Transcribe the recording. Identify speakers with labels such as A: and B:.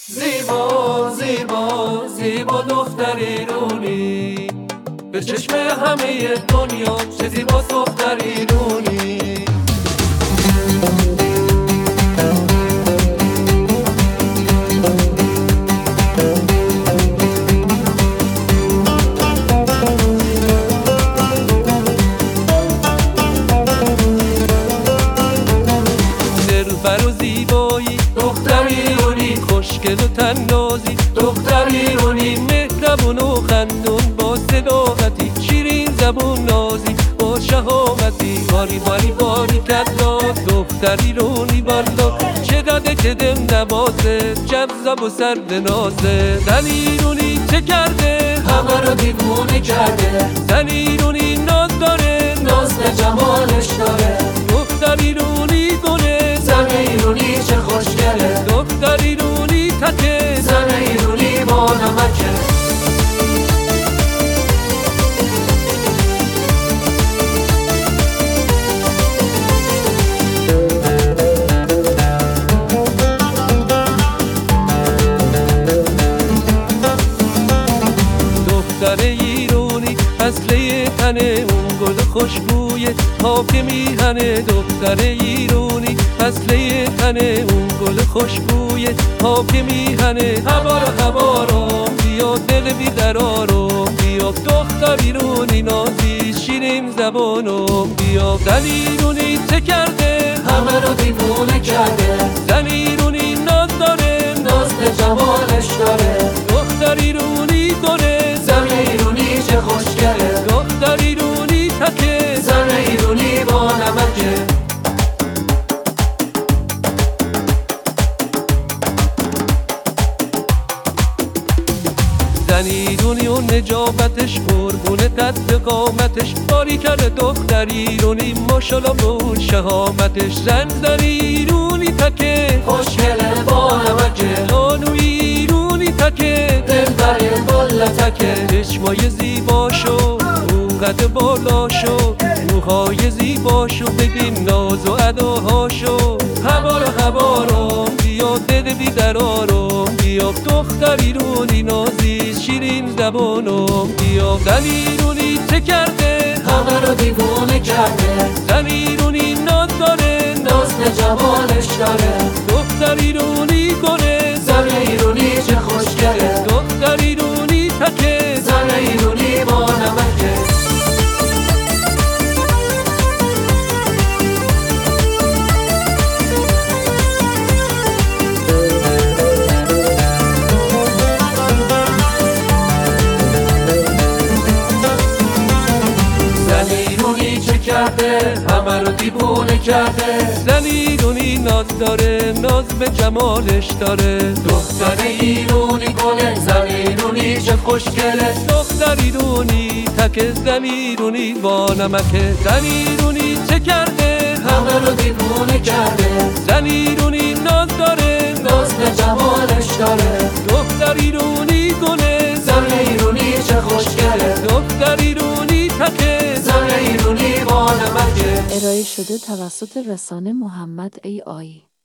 A: زیبا زیبا زیبا دختر ایرونی، به چشم همه دنیا چه زیبا دختر ایرونی. دلبر و زیبایی دختر ایرونی، خوشگل و تنازی دختر ایرونی، مهربون و خندون با صداقتی، شیرین زبون نازی با شهامتی. باری باری باری کلا دختر ایرونی بالا، چه داده که دل نوازه، جذاب و سرد نازه. زن ایرونی چه کرده همه رو دیوونه کرده، زن ایرونی ناز داره، ناز به جمالش داره. دختر ایرونی گله، زن ایرونی چه خوشگله، دختر ایرونی تکه، زن ایرونی با نمکه. دختر ایرونی اصله تنه، اون گل خوشبوی پاک میهنه. دختر ایرونی اصله تنه، اون گل خوشبوی پاک میهنه. هوارم بیا دل بی‌قرارم بیا، دختر ایرونی نازی شیرین زبانم بیا. زن ایرونی چه کرده همه رو دیوونه کرده، زن ایرونی ناز داره، ناز به جمالش داره. دختر ایرونی گله، زن ایرونی چه خوشگله، دختر ایرونی تکه، زن ایرونی با نمکه. زن ایرونی و نجابتش، قربون قد قامتش، باری کرده دختر ایرونی ماشالله به اون شهامتش. زن ایرونی تکه، خوشگله با نمکه، خانوی ایرونی تکه، دلبر بالا تکه. چشمای زیباشو، اون قد بالاشو، موهای زیباشو، ببین ناز و اداهاشو. هوارم بیا دل بی‌قرارم بیا، دختر ایرونی نازی شیرین زبانم بیا. زن ایرونی چه کرده همه رو دیوونه کرده، زن ایرونی ناز داره، ناز به جمالش داره. دختر ایرونی گله، زن ایرونی چه خوشگله، دختر ایرونی تکه، زن ایرونی با نمکه. همه رو دیوونه کرده، زن ایرونی ناز داره، ناز به جمالش داره. دختر ایرونی گله، زن ایرونی چه خوشگله، دختر ایرونی تکه، زن ایرونی با نمکه. زن ایرونی چه کرده همه رو دیوونه کرده، زن ایرونی ناز داره، ناز به جمالش داره. دختر ایرونی گله، زن ایرونی چه خوشگله، دختر ایرونی تکه، زن ایرونی با نمکه.
B: ارائه شده توسط رسانه محمد AI.